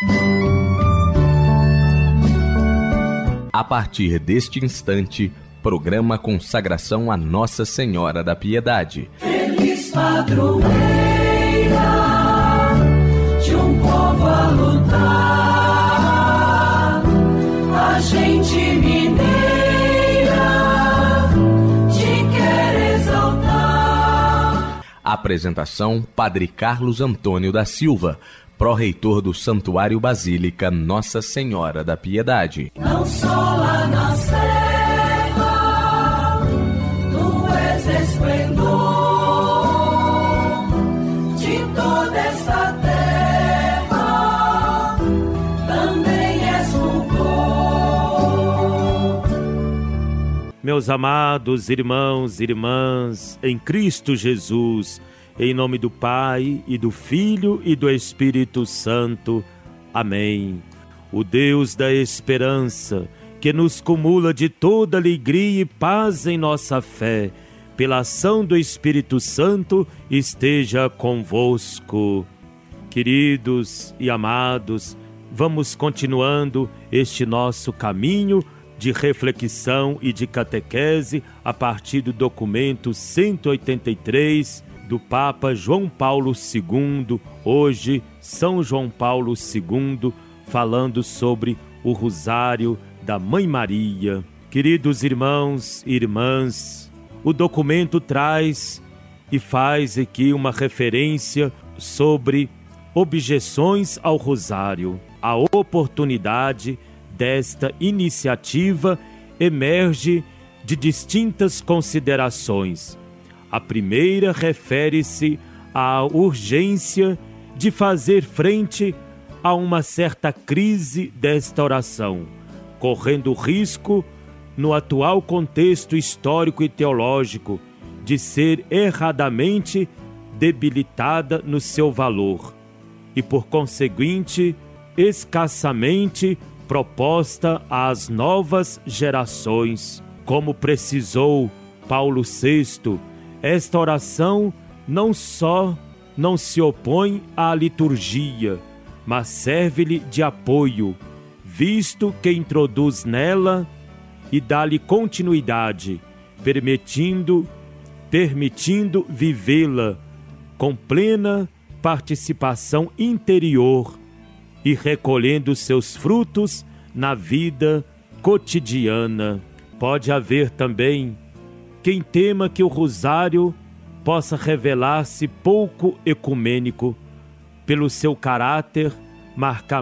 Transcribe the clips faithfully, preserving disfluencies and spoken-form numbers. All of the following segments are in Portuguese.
A partir deste instante, programa Consagração a Nossa Senhora da Piedade. Feliz padroeira de um povo a lutar, a gente mineira te quer exaltar. Apresentação: Padre Carlos Antônio da Silva, pró-reitor do Santuário Basílica Nossa Senhora da Piedade. Não só lá na serra, tu és esplendor de toda esta terra, também és fulgor. Meus amados irmãos e irmãs, em Cristo Jesus, em nome do Pai, e do Filho, e do Espírito Santo. Amém. O Deus da esperança, que nos cumula de toda alegria e paz em nossa fé, pela ação do Espírito Santo, esteja convosco. Queridos e amados, vamos continuando este nosso caminho de reflexão e de catequese a partir do documento cento e oitenta e três, do Papa João Paulo segundo, hoje São João Paulo segundo, falando sobre o Rosário da Mãe Maria. Queridos irmãos e irmãs, o documento traz e faz aqui uma referência sobre objeções ao Rosário. A oportunidade desta iniciativa emerge de distintas considerações. A primeira refere-se à urgência de fazer frente a uma certa crise desta oração, correndo o risco, no atual contexto histórico e teológico, de ser erradamente debilitada no seu valor e, por conseguinte, escassamente proposta às novas gerações. Como precisou Paulo sexto, esta oração não só não se opõe à liturgia, mas serve-lhe de apoio, visto que introduz nela e dá-lhe continuidade, permitindo, permitindo vivê-la com plena participação interior e recolhendo seus frutos na vida cotidiana. Pode haver também quem tema que o Rosário possa revelar-se pouco ecumênico pelo seu caráter marca...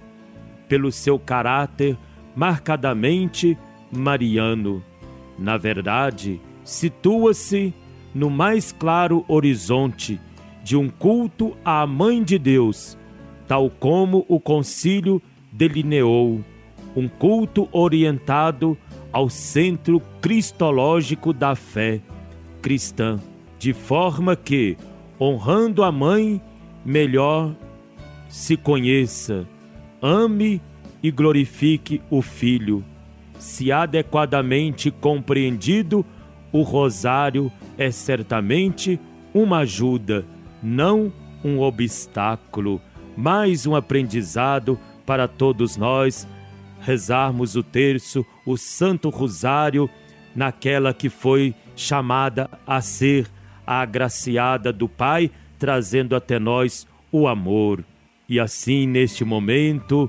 pelo seu caráter marcadamente mariano. Na verdade, situa-se no mais claro horizonte de um culto à Mãe de Deus, tal como o concílio delineou, um culto orientado ao centro cristológico da fé cristã, de forma que, honrando a Mãe, melhor se conheça, ame e glorifique o Filho. Se adequadamente compreendido, o Rosário é certamente uma ajuda, não um obstáculo, mais um aprendizado para todos nós, rezarmos o terço, o Santo Rosário, naquela que foi chamada a ser a agraciada do Pai, trazendo até nós o amor. E assim, neste momento,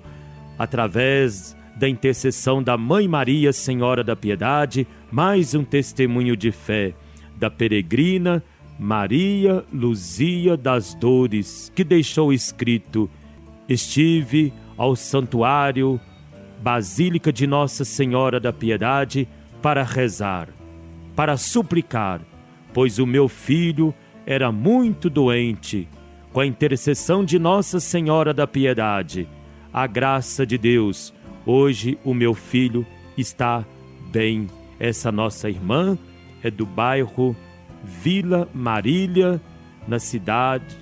através da intercessão da Mãe Maria, Senhora da Piedade, mais um testemunho de fé da peregrina Maria Luzia das Dores, que deixou escrito: estive ao santuário Basílica de Nossa Senhora da Piedade para rezar, para suplicar, pois o meu filho era muito doente. Com a intercessão de Nossa Senhora da Piedade, a graça de Deus, hoje o meu filho está bem. Essa nossa irmã é do bairro Vila Marília, na cidade.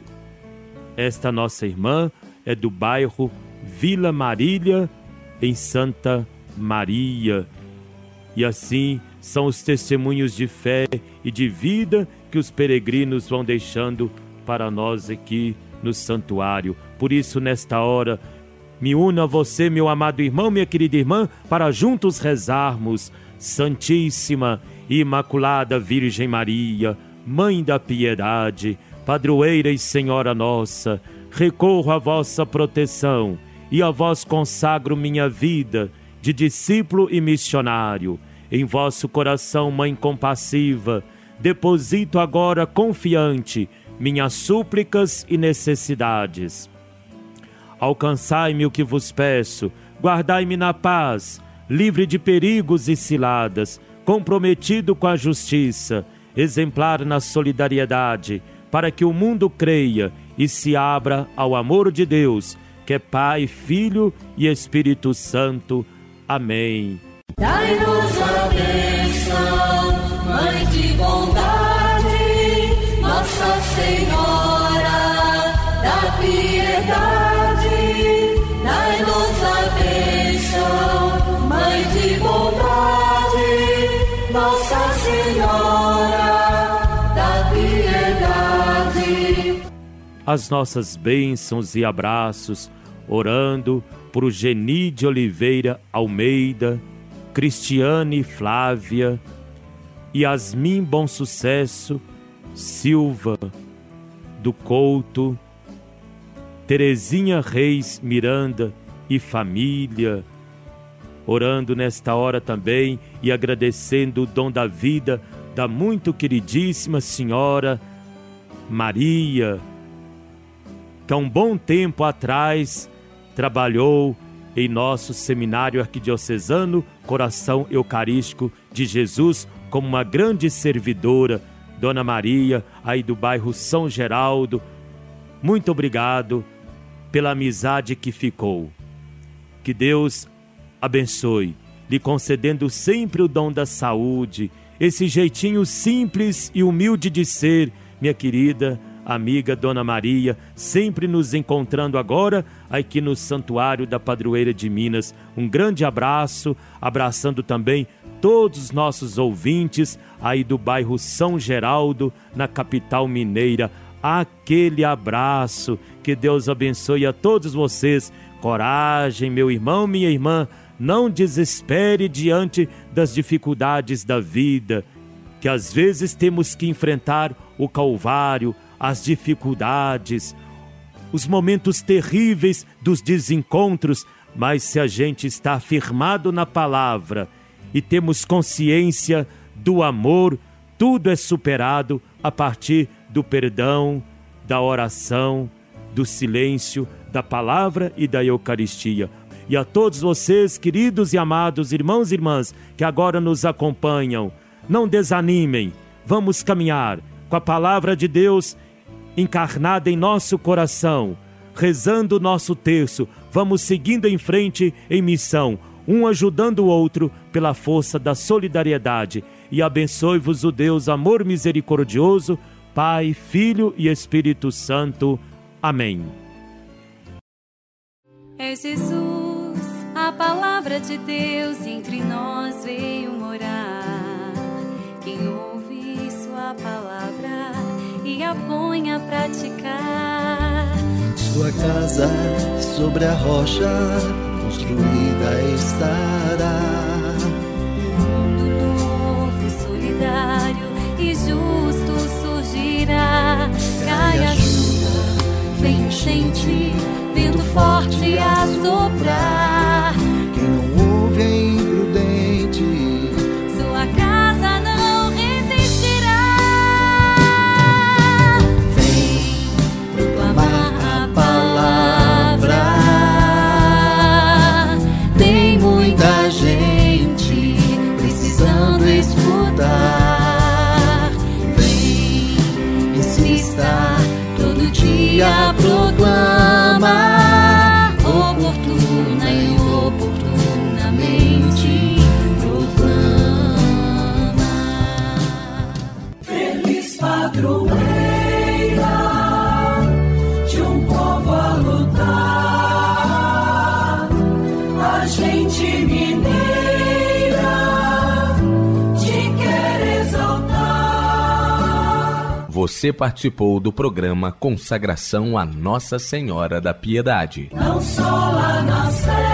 Esta nossa irmã é do bairro Vila Marília, em Santa Maria. E assim são os testemunhos de fé e de vida que os peregrinos vão deixando para nós aqui no santuário. Por isso, nesta hora, Me uno a você, meu amado irmão, minha querida irmã, para juntos rezarmos. Santíssima e Imaculada Virgem Maria, Mãe da Piedade, Padroeira e Senhora nossa, recorro à vossa proteção e a vós consagro minha vida de discípulo e missionário. Em vosso coração, Mãe compassiva, deposito agora confiante minhas súplicas e necessidades. Alcançai-me o que vos peço, guardai-me na paz, livre de perigos e ciladas, comprometido com a justiça, exemplar na solidariedade, para que o mundo creia e se abra ao amor de Deus, que é Pai, Filho e Espírito Santo. Amém. Dai-nos a bênção, Mãe de bondade, Nossa Senhora da Piedade. Dai-nos a bênção, Mãe de bondade, Nossa Senhora da Piedade. As nossas bênçãos e abraços, orando por Geni de Oliveira Almeida, Cristiane Flávia, Yasmin Bom Sucesso, Silva do Couto, Terezinha Reis Miranda e família, orando nesta hora também e agradecendo o dom da vida da muito queridíssima senhora Maria, que há um bom tempo atrás trabalhou em nosso seminário arquidiocesano Coração Eucarístico de Jesus como uma grande servidora. Dona Maria, aí do bairro São Geraldo, muito obrigado pela amizade que ficou. Que Deus abençoe, lhe concedendo sempre o dom da saúde, esse jeitinho simples e humilde de ser, minha querida amiga Dona Maria, sempre nos encontrando agora aqui no Santuário da Padroeira de Minas. Um grande abraço, abraçando também todos os nossos ouvintes aí do bairro São Geraldo, na capital mineira. Aquele abraço, que Deus abençoe a todos vocês. Coragem, meu irmão, minha irmã, não desespere diante das dificuldades da vida, que às vezes temos que enfrentar o Calvário, as dificuldades, os momentos terríveis dos desencontros, mas se a gente está firmado na palavra e temos consciência do amor, tudo é superado a partir do perdão, da oração, do silêncio, da palavra e da Eucaristia. E a todos vocês, queridos e amados irmãos e irmãs, que agora nos acompanham, não desanimem, vamos caminhar com a palavra de Deus encarnada em nosso coração, rezando o nosso terço, vamos seguindo em frente em missão, um ajudando o outro pela força da solidariedade. E abençoe-vos o Deus amor misericordioso, Pai, Filho e Espírito Santo. Amém. É Jesus, a palavra de Deus entre nós veio morar. Quem ouve sua palavra e a põe a praticar. Sua casa sobre a rocha construída estará. Um mundo novo, solidário e justo surgirá. Cai a chuva, vem enchente, vento forte a soprar. Quem não ouve é imprudente, sua casa não resistirá. vem proclamar a palavra. Tem muita gente precisando escutar. Vem, insista, todo dia proclama. Oportuna e oportunamente proclama. Feliz padroeira de um povo a lutar, a gente mineira te quer exaltar. Você participou do programa Consagração a Nossa Senhora da Piedade. Não só a nossa